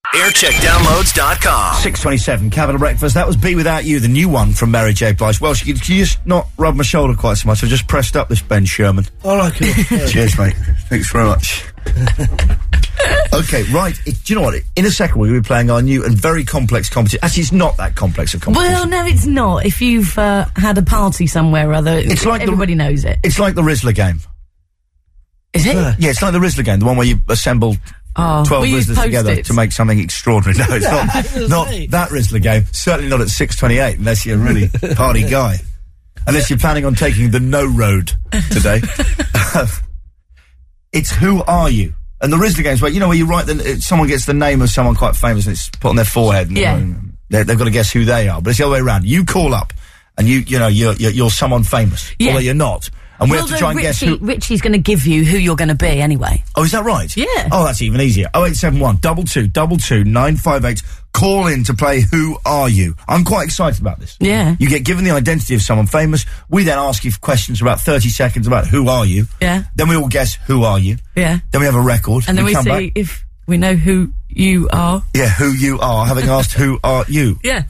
Aircheckdownloads.com. 6:27, Capital Breakfast. That was Be Without You, the new one from Mary J. Blige. Well, can you just not rub my shoulder quite so much? I've just pressed up this Ben Sherman. I like it. Cheers, mate. Thanks very much. Okay, right. Do you know what? In a second, we're going to be playing our new and very complex competition. Actually, it's not that complex a competition. Well, no, it's not. If you've had a party somewhere or other, it's like everybody knows it. It's like the Rizzler game. Is it? Yeah, it's like the Rizzler game, the one where you assemble 12 Rizzlers together to make something extraordinary. No, it's not that Rizzler game. Certainly not at 6:28, unless you're a really party guy. Unless you're planning on taking the no road today. It's Who Are You? And the Rizzler game's where, where you write someone gets the name of someone quite famous and it's put on their forehead. And they've got to guess who they are. But it's the other way around. You call up and you're someone famous. Yeah. Although you're not. And we have to try and guess who... Richie's going to give you who you're going to be anyway. Oh, is that right? Yeah. Oh, that's even easier. 0871 222 958. Call in to play Who Are You? I'm quite excited about this. Yeah. You get given the identity of someone famous. We then ask you questions for about 30 seconds about who are you. Yeah. Then we all guess who are you. Yeah. Then we have a record. And then we see back. If we know who you are. Yeah, who you are, having asked who are you. Yeah.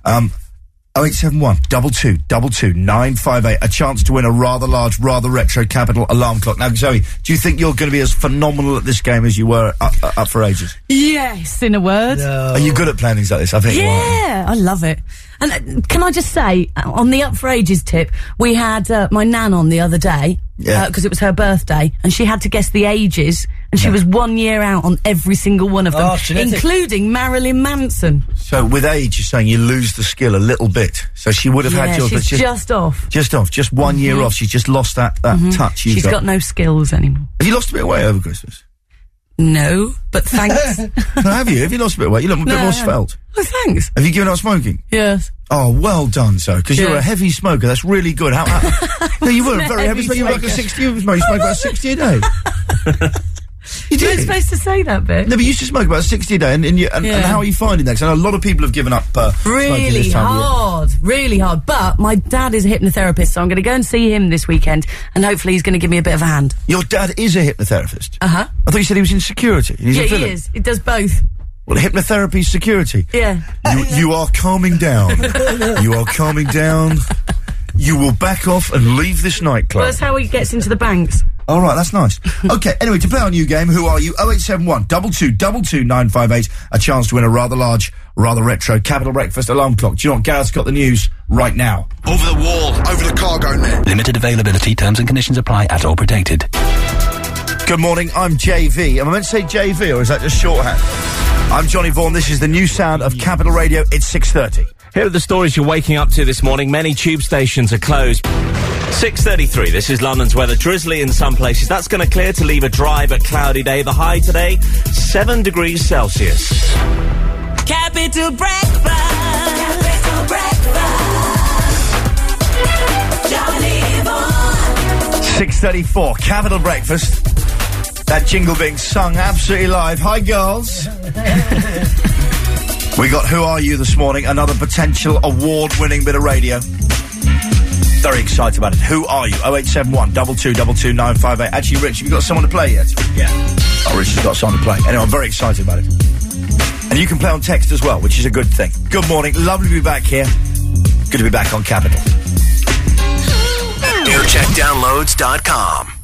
0871 222 958. A chance to win a rather large, rather retro Capital alarm clock. Now, Zoe, do you think you're going to be as phenomenal at this game as you were up for ages? Yes, in a word. No. Are you good at playing things like this? I think. Yeah, I love it. And can I just say, on the Up for Ages tip, we had my nan on the other day, because it was her birthday, and she had to guess the ages, and she was 1 year out on every single one of them, including Marilyn Manson. So with age, you're saying you lose the skill a little bit. So she would have had yours, but just off. Just off. Just 1 year off. She's just lost that touch. She's got no skills anymore. Have you lost a bit of weight over Christmas? No, but thanks. No, have you? Have you lost a bit of weight? You look a bit more svelte. Oh, thanks. Have you given up smoking? Yes. Oh, well done, sir. Because you're a heavy smoker. That's really good. No, you were a very heavy smoker. You were like a 60. You smoke about 60 a day. You did. You're supposed to say that bit. No, but you used to smoke about 60 a day. And how are you finding that? Because I know a lot of people have given up smoking this time of year. Really hard. But my dad is a hypnotherapist, so I'm going to go and see him this weekend, and hopefully he's going to give me a bit of a hand. Your dad is a hypnotherapist? Uh-huh. I thought you said he was in security. He's he is. He does both. Well, hypnotherapy is security. Yeah. You are calming down. You are calming down. You will back off and leave this nightclub. Well, that's how he gets into the banks. All right, that's nice. Okay, anyway, to play our new game, Who Are You? 0871 222 958. A chance to win a rather large, rather retro Capital Breakfast alarm clock. Do you know what? Gareth's got the news right now. Over the wall, over the cargo net. Limited availability, terms and conditions apply at All Protected. Good morning, I'm JV. Am I meant to say JV, or is that just shorthand? I'm Johnny Vaughan. This is the new sound of Capital Radio. It's 6:30. Here are the stories you're waking up to this morning. Many tube stations are closed. 6:33, this is London's weather. Drizzly in some places. That's going to clear to leave a dry but cloudy day. The high today, 7 degrees Celsius. Capital Breakfast. Capital Breakfast. Johnny Vaughan. 6:34, Capital Breakfast. That jingle being sung absolutely live. Hi, girls. We got Who Are You this morning, another potential award-winning bit of radio. Very excited about it. Who are you? 0871 222 958. Actually, Rich, have you got someone to play yet? Yeah. Oh, Rich has got someone to play. Anyway, I'm very excited about it. And you can play on text as well, which is a good thing. Good morning. Lovely to be back here. Good to be back on Capital. Aircheckdownloads.com.